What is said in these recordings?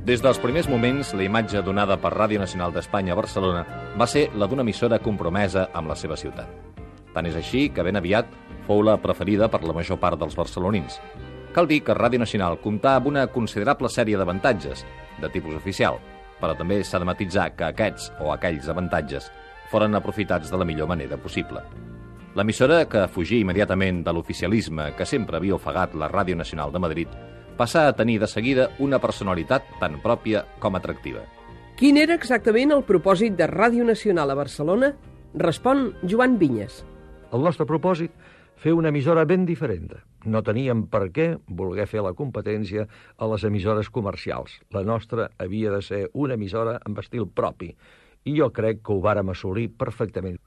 Des dels primers moments, la imatge donada per Ràdio Nacional d'Espanya a Barcelona va ser la d'una emissora compromesa amb la seva ciutat. Tant és així que ben aviat fou la preferida per la major part dels barcelonins. Cal dir que Ràdio Nacional comptava amb una considerable sèrie d'avantatges, de tipus oficial, però també s'ha de matisar que aquests o aquells avantatges foren aprofitats de la millor manera possible. L'emissora, que fugí immediatament de l'oficialisme que sempre havia ofegat la Ràdio Nacional de Madrid, passà a tenir de seguida una personalitat tan pròpia com atractiva. Quin era exactament el propòsit de Ràdio Nacional a Barcelona? Respon Joan Vinyes. El nostre propòsit, fer una emissora ben diferent. No teníem per què voler fer la competència a les emissores comercials. La nostra havia de ser una emissora amb estil propi, i jo crec que ho vàrem assolir perfectament.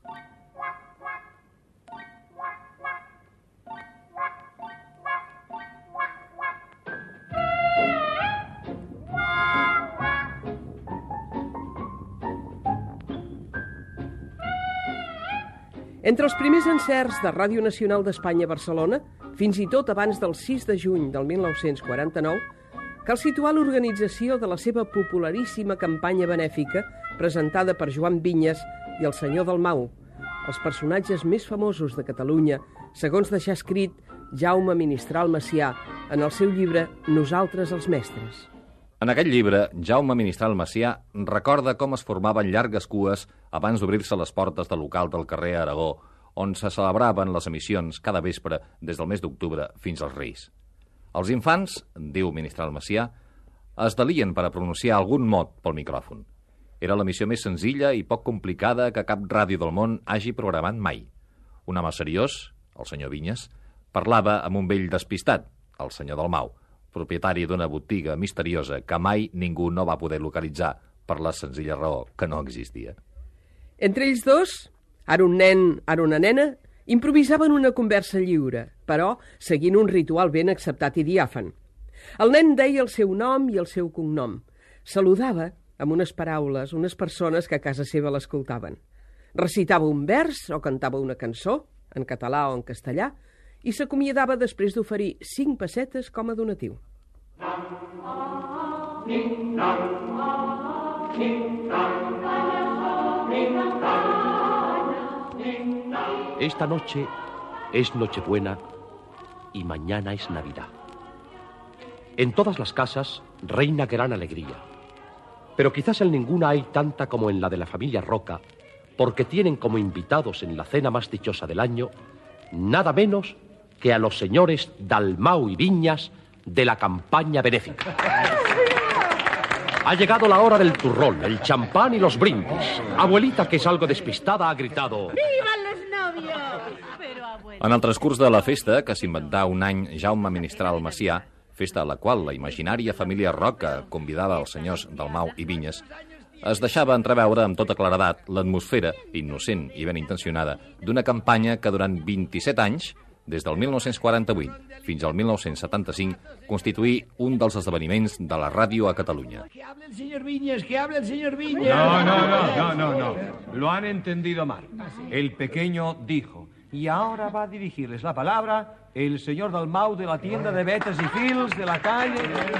Entre els primers encerts de Ràdio Nacional d'Espanya a Barcelona, fins i tot abans del 6 de juny del 1949, cal situar l'organització de la seva popularíssima campanya benèfica presentada per Joan Vinyes i el senyor Dalmau, els personatges més famosos de Catalunya, segons deixà escrit Jaume Ministral Macià en el seu llibre Nosaltres els mestres. En aquest llibre, Jaume Ministral Macià recorda com es formaven llargues cues abans d'obrir-se les portes del local del carrer Aragó, on se celebraven les emissions cada vespre des del mes d'octubre fins als Reis. Els infants, diu Ministral Macià, es delien per a pronunciar algun mot pel micròfon. Era l'emissió més senzilla i poc complicada que cap ràdio del món hagi programat mai. Un home seriós, el senyor Vinyes, parlava amb un vell despistat, el senyor Dalmau, propietari d'una botiga misteriosa que mai ningú no va poder localitzar per la senzilla raó que no existia. Entre ells dos, ara un nen, ara una nena, improvisaven una conversa lliure, però seguint un ritual ben acceptat i diàfan. El nen deia el seu nom i el seu cognom. Saludava amb unes paraules, unes persones que a casa seva l'escoltaven. Recitava un vers o cantava una cançó, en català o en castellà, i s'acomiadava després d'oferir 5 pessetes com a donatiu. Esta noche es Nochebuena y mañana es Navidad. En todas las casas reina gran alegría, pero quizás en ninguna hay tanta como en la de la familia Roca, porque tienen como invitados en la cena más dichosa del año nada menos que a los señores Dalmau y Viñas de la campaña benéfica. Ha llegado la hora del turrón, el champán y los brindis. Abuelita, que es algo despistada, ha gritado... ¡Vivan los novios! Pero, abuelita... En el transcurs de la festa, que s'inventà un any Jaume Ministral Macià, festa a la qual la imaginària família Roca convidava els senyors Dalmau i Vinyes, es deixava entreveure amb tota claredat l'atmosfera, innocent i ben intencionada, d'una campanya que durant 27 anys, des del 1948 fins al 1975, constituí un dels esdeveniments de la ràdio a Catalunya. Que hable el señor Viñas, que hable el señor Viñas. No. Lo han entendido mal. El pequeño dijo, y ahora va a dirigirles la palabra el señor Dalmau de la tienda de Betas y Fils de la calle...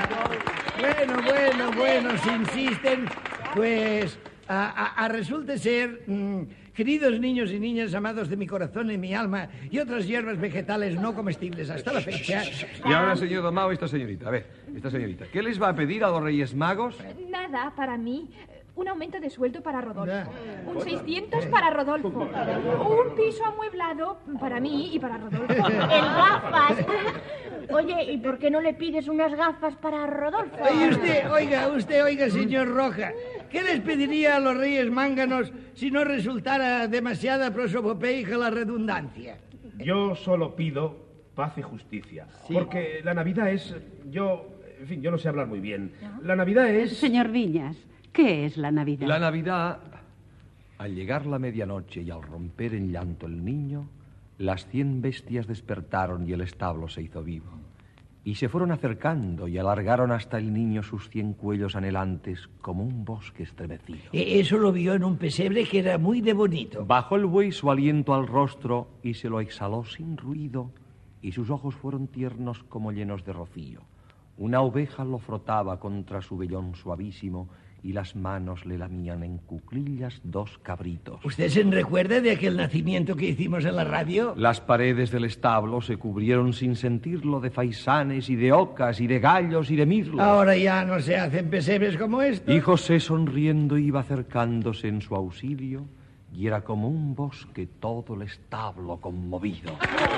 Bueno, si insisten, pues resulta ser... Queridos niños y niñas amados de mi corazón y mi alma y otras hierbas vegetales no comestibles hasta la fecha... Y ahora, señor Dalmau, esta señorita, ¿qué les va a pedir a los Reyes Magos? Nada, para mí. Un aumento de sueldo para Rodolfo. Un 600 para Rodolfo. Un piso amueblado para mí y para Rodolfo. En gafas. Oye, ¿y por qué no le pides unas gafas para Rodolfo? Oiga, señor Roja. ¿Qué les pediría a los Reyes Mánganos si no resultara demasiada prosopopeija la redundancia? Yo solo pido paz y justicia. Sí. Porque la Navidad es... yo no sé hablar muy bien. La Navidad es... Señor Viñas, ¿qué es la Navidad? La Navidad, al llegar la medianoche y al romper en llanto el niño, las 100 bestias despertaron y el establo se hizo vivo. Y se fueron acercando y alargaron hasta el niño sus 100 cuellos anhelantes como un bosque estremecido. Eso lo vio en un pesebre que era muy de bonito. Bajó el buey su aliento al rostro y se lo exhaló sin ruido, y sus ojos fueron tiernos como llenos de rocío. Una oveja lo frotaba contra su vellón suavísimo y las manos le lamían en cuclillas 2 cabritos. ¿Usted se recuerda de aquel nacimiento que hicimos en la radio? Las paredes del establo se cubrieron sin sentirlo de faisanes y de ocas y de gallos y de mirlos. Ahora ya no se hacen pesebres como estos. Y José sonriendo iba acercándose en su auxilio y era como un bosque todo el establo conmovido.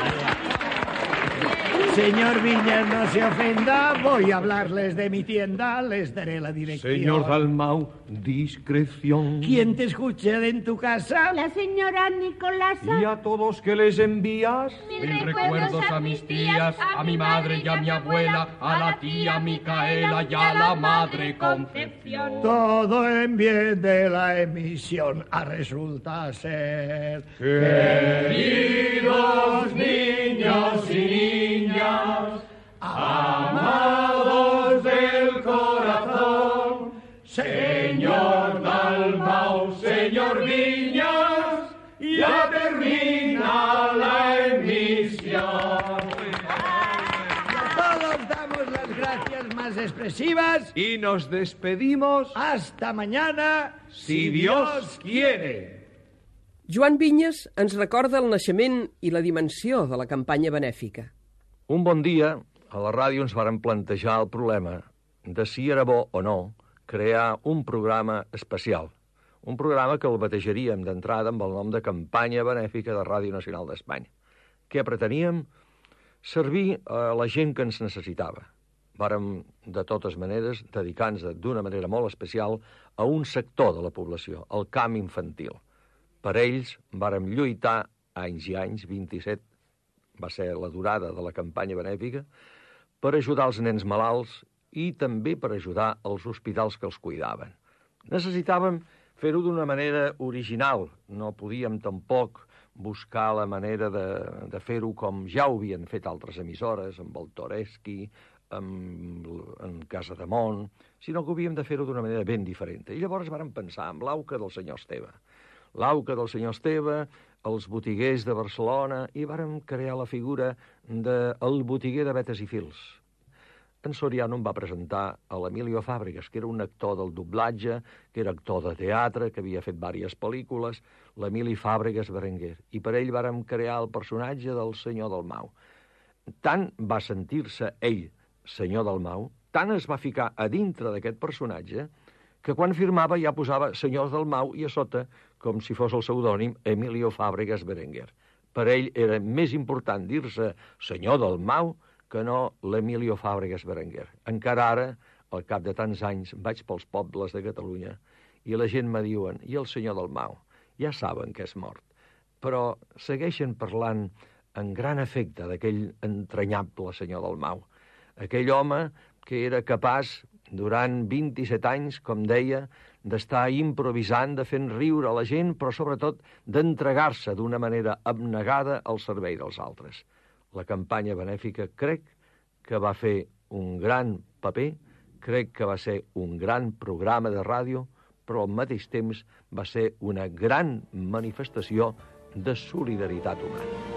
Señor Viñas, no se ofenda, voy a hablarles de mi tienda, les daré la dirección. Señor Dalmau, discreción. ¿Quién te escucha en tu casa? La señora Nicolasa. ¿Y a todos que les envías? Mil recuerdos a mis tías, a mi madre y a mi abuela, a la tía Micaela y a la madre Concepción. Todo en bien de la emisión resulta ser. Queridos niños y niñas, amados del corazón, señor Dalmau, señor Viñas, ya termina la emisión. Todos damos las gracias más expresivas Y nos despedimos, hasta mañana, si Dios quiere. Joan Vinyes ens recorda el naixement i la dimensió de la campanya benèfica. Un bon dia, a la ràdio ens varen plantejar el problema de si era bo o no crear un programa especial. Un programa que el batejaríem d'entrada amb el nom de Campanya Benèfica de Ràdio Nacional d'Espanya. Què preteníem? Servir a la gent que ens necessitava. Vàrem, de totes maneres, dedicar-nos d'una manera molt especial a un sector de la població, el camp infantil. Per ells vàrem lluitar anys i anys, 27 va ser la durada de la campanya benèfica, per ajudar els nens malalts i també per ajudar els hospitals que els cuidaven. Necessitàvem fer-ho d'una manera original, no podíem tampoc buscar la manera de fer-ho com ja ho havien fet altres emissores, amb el Toreschi, en Casa de Mont, sinó que havíem de fer-ho d'una manera ben diferent. I llavors vàrem pensar en l'auca del senyor Esteve. L'auca del senyor Esteve, els botiguers de Barcelona, i vàrem crear la figura del botiguer de vetes i fils. En Soriano em va presentar a l'Emilio Fàbregas, que era un actor del doblatge, que era actor de teatre, que havia fet diverses pel·lícules, l'Emili Fàbregas Berenguer. I per ell vàrem crear el personatge del senyor Dalmau. Tant va sentir-se ell, senyor Dalmau, tant es va ficar a dintre d'aquest personatge, que quan firmava ja posava senyor Dalmau i a sota, com si fos el pseudònim, Emilio Fàbregas Berenguer. Per ell era més important dir-se senyor Dalmau que no l'Emilio Fàbregas Berenguer. Encara ara, al cap de tants anys, vaig pels pobles de Catalunya i la gent me diuen, i el senyor Dalmau? Ja saben que és mort, però segueixen parlant en gran afecte d'aquell entranyable senyor Dalmau. Aquell home que era capaç, durant 27 anys, com deia, d'estar improvisant, de fent riure a la gent, però sobretot d'entregar-se d'una manera abnegada al servei dels altres. La campanya benèfica crec que va fer un gran paper, crec que va ser un gran programa de ràdio, però al mateix temps va ser una gran manifestació de solidaritat humana.